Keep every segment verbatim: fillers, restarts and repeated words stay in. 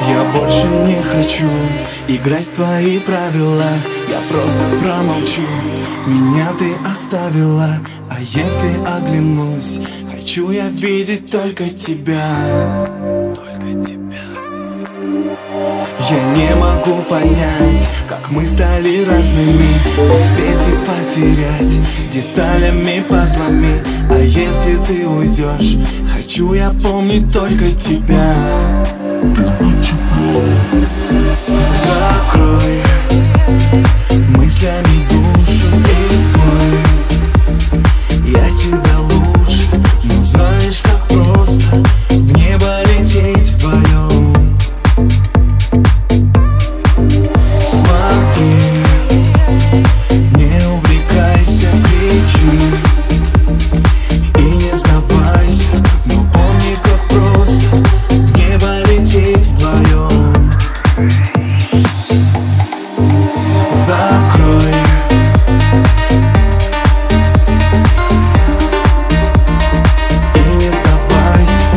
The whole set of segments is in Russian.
Я больше не хочу играть в твои правила. Я просто промолчу, меня ты оставила. А если оглянусь, хочу я видеть только тебя. Только тебя. Я не могу понять, как мы стали разными, успеть и потерять деталями, пазлами. А если ты уйдешь, хочу я помнить только тебя. Закрой мыслями душу и твой. Я тебя лучше, но знаешь, как просто в небо лететь вдвоем. Смотри, не увлекайся, кричи и не сдавайся, но помни, как просто в небо лететь вдвоем. Закрой и не сдавайся.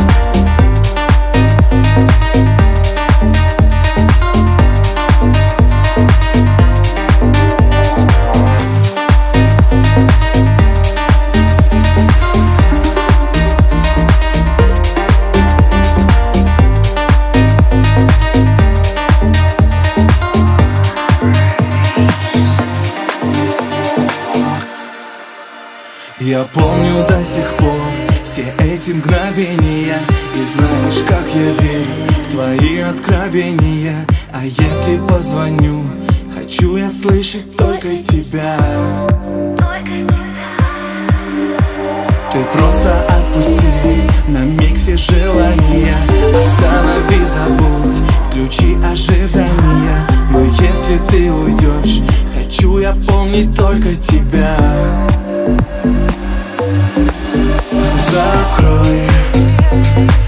Я помню до сих пор все эти мгновения, и знаешь, как я верю в твои откровения. А если позвоню, хочу я слышать только тебя. Ты просто отпусти на миг все желания, останови, забудь, включи ожидания. Но если ты уйдешь, хочу я помнить только тебя. Закрой